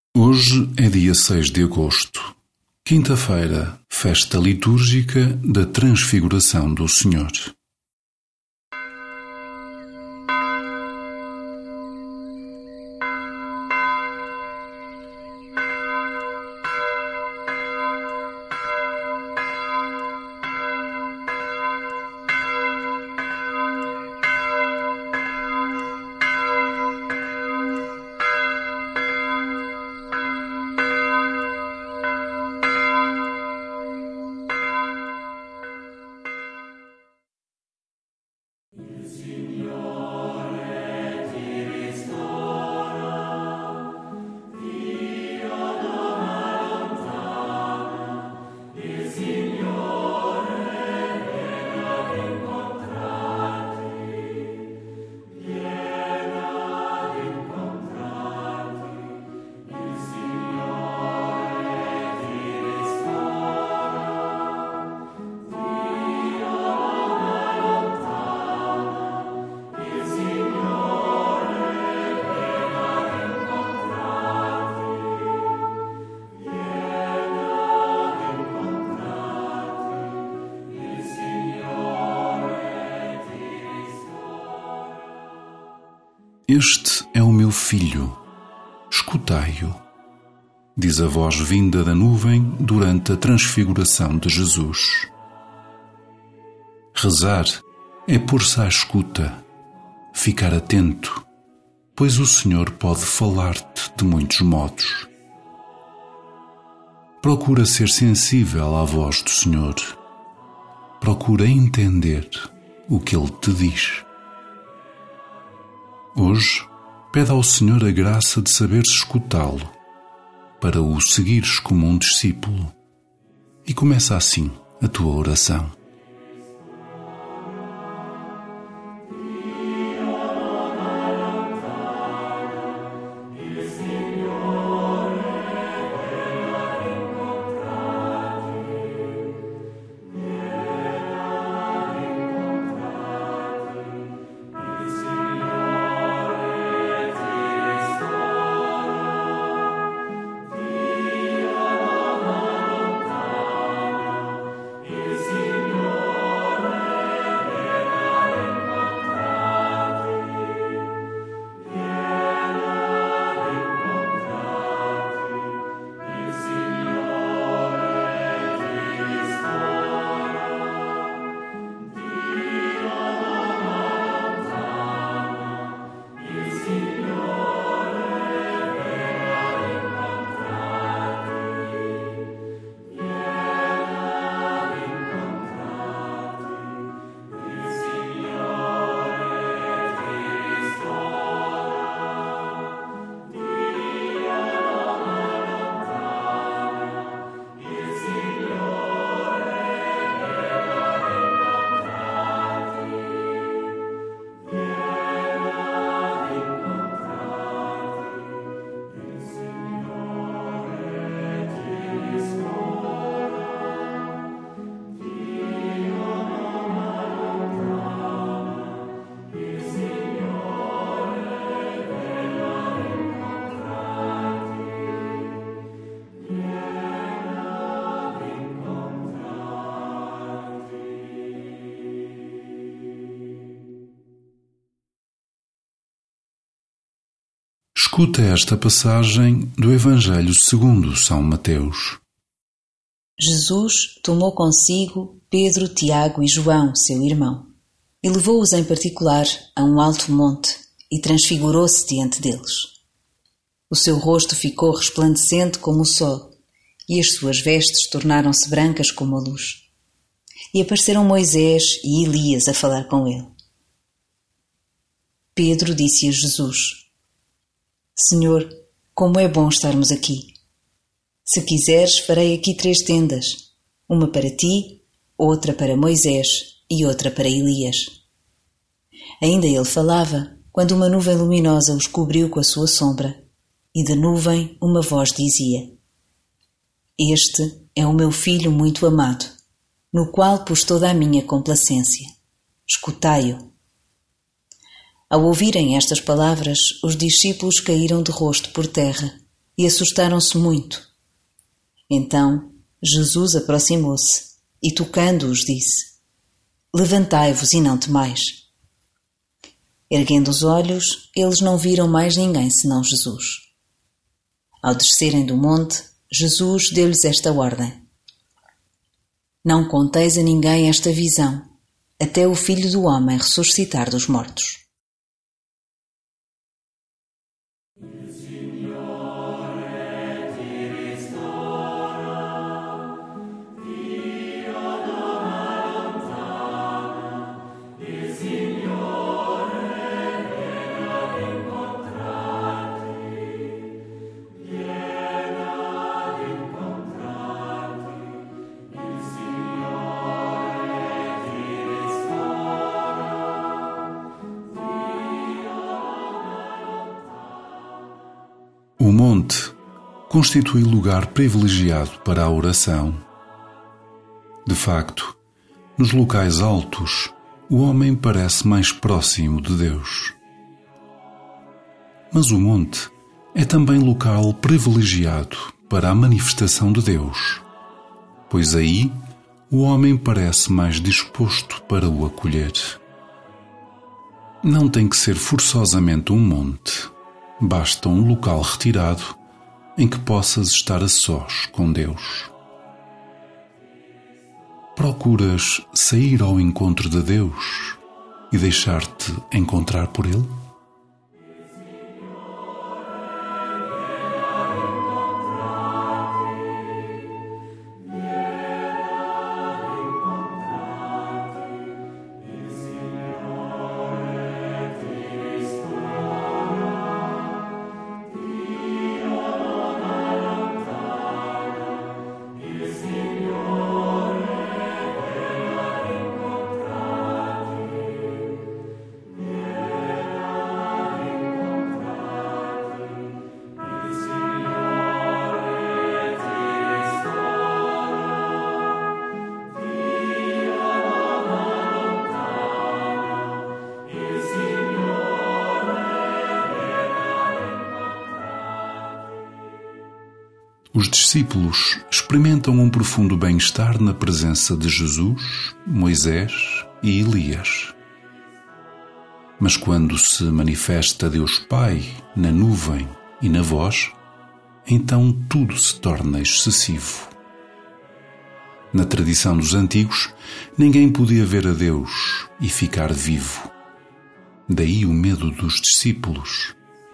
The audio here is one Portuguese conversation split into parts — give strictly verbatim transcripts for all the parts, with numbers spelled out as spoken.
Hoje é dia seis de agosto, quinta-feira, festa litúrgica da Transfiguração do Senhor. Este é o meu filho, escutai-o, diz a voz vinda da nuvem durante a transfiguração de Jesus. Rezar é pôr-se à escuta, ficar atento, pois o Senhor pode falar-te de muitos modos. Procura ser sensível à voz do Senhor. Procura entender o que Ele te diz. Hoje, pede ao Senhor a graça de saberes escutá-lo, para o seguires como um discípulo, e começa assim a tua oração. Escuta esta passagem do Evangelho segundo São Mateus. Jesus tomou consigo Pedro, Tiago e João, seu irmão, e levou-os em particular a um alto monte e transfigurou-se diante deles. O seu rosto ficou resplandecente como o sol, e as suas vestes tornaram-se brancas como a luz. E apareceram Moisés e Elias a falar com ele. Pedro disse a Jesus: Senhor, como é bom estarmos aqui. Se quiseres, farei aqui três tendas, uma para ti, outra para Moisés e outra para Elias. Ainda ele falava, quando uma nuvem luminosa os cobriu com a sua sombra, e da nuvem uma voz dizia: Este é o meu filho muito amado, no qual pus toda a minha complacência. Escutai-o. Ao ouvirem estas palavras, os discípulos caíram de rosto por terra e assustaram-se muito. Então Jesus aproximou-se e, tocando-os, disse: Levantai-vos e não temais. Erguendo os olhos, eles não viram mais ninguém senão Jesus. Ao descerem do monte, Jesus deu-lhes esta ordem: Não conteis a ninguém esta visão, até o Filho do Homem ressuscitar dos mortos. O monte constitui lugar privilegiado para a oração. De facto, nos locais altos, o homem parece mais próximo de Deus. Mas o monte é também local privilegiado para a manifestação de Deus, pois aí o homem parece mais disposto para o acolher. Não tem que ser forçosamente um monte. Basta um local retirado em que possas estar a sós com Deus. Procuras sair ao encontro de Deus e deixar-te encontrar por Ele? Os discípulos experimentam um profundo bem-estar na presença de Jesus, Moisés e Elias. Mas quando se manifesta Deus Pai na nuvem e na voz, então tudo se torna excessivo. Na tradição dos antigos, ninguém podia ver a Deus e ficar vivo. Daí o medo dos discípulos.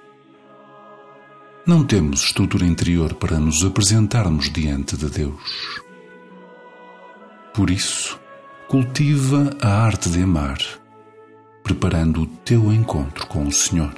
Não temos estrutura interior para nos apresentarmos diante de Deus. Por isso, cultiva a arte de amar, preparando o teu encontro com o Senhor.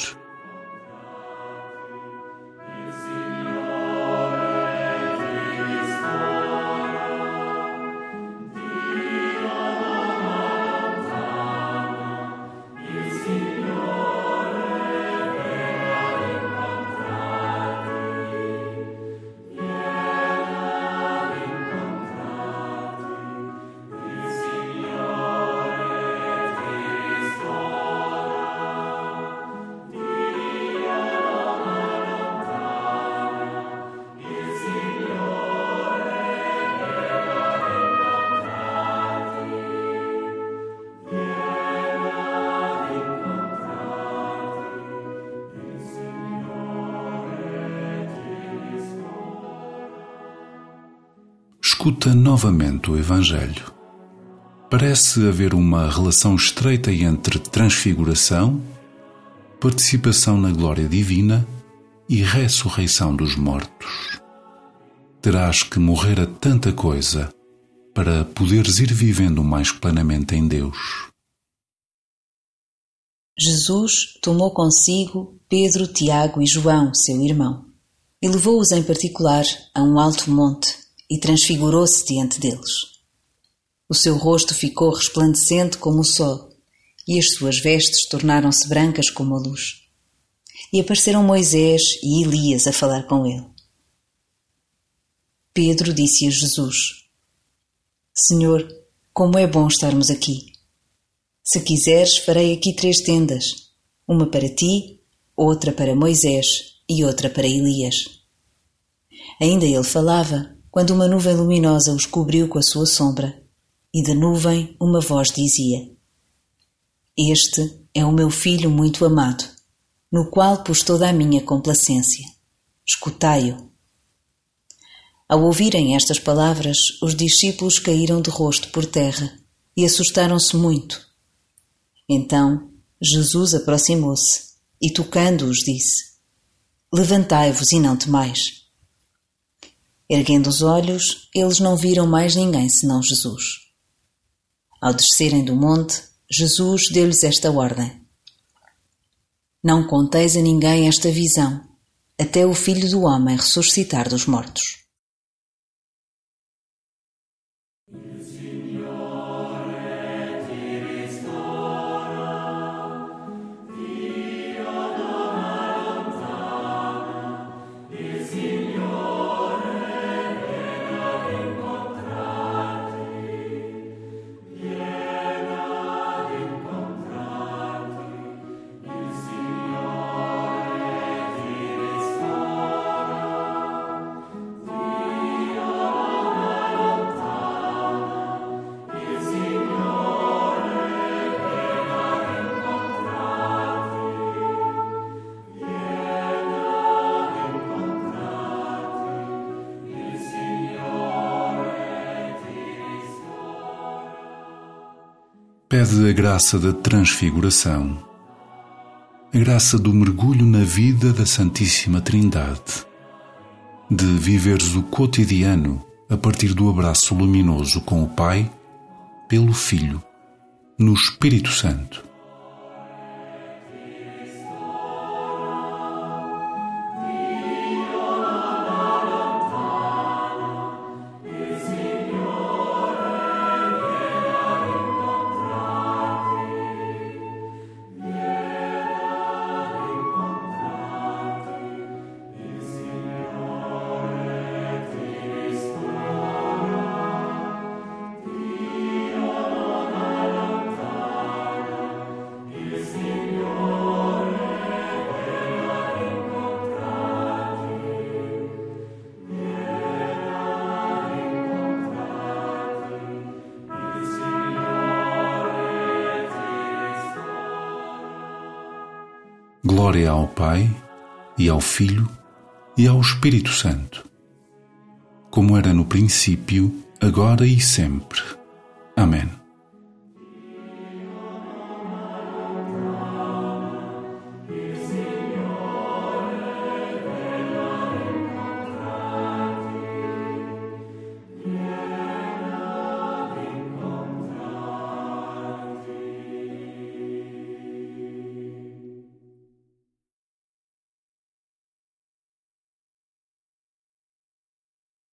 Escuta novamente o Evangelho. Parece haver uma relação estreita entre transfiguração, participação na glória divina e ressurreição dos mortos. Terás que morrer a tanta coisa para poderes ir vivendo mais plenamente em Deus. Jesus tomou consigo Pedro, Tiago e João, seu irmão, e levou-os em particular a um alto monte e transfigurou-se diante deles. O seu rosto ficou resplandecente como o sol, e as suas vestes tornaram-se brancas como a luz. E apareceram Moisés e Elias a falar com ele. Pedro disse a Jesus: Senhor, como é bom estarmos aqui. Se quiseres, farei aqui três tendas, uma para ti, outra para Moisés e outra para Elias. Ainda ele falava, quando uma nuvem luminosa os cobriu com a sua sombra, e da nuvem uma voz dizia: Este é o meu Filho muito amado, no qual pus toda a minha complacência. Escutai-o. Ao ouvirem estas palavras, os discípulos caíram de rosto por terra e assustaram-se muito. Então Jesus aproximou-se e, tocando-os, disse: Levantai-vos e não temais. Erguendo os olhos, eles não viram mais ninguém senão Jesus. Ao descerem do monte, Jesus deu-lhes esta ordem: Não conteis a ninguém esta visão, até o Filho do Homem ressuscitar dos mortos. Pede a graça da transfiguração, a graça do mergulho na vida da Santíssima Trindade, de viveres o cotidiano a partir do abraço luminoso com o Pai, pelo Filho, no Espírito Santo. Glória ao Pai, e ao Filho, e ao Espírito Santo, como era no princípio, agora e sempre. Amém.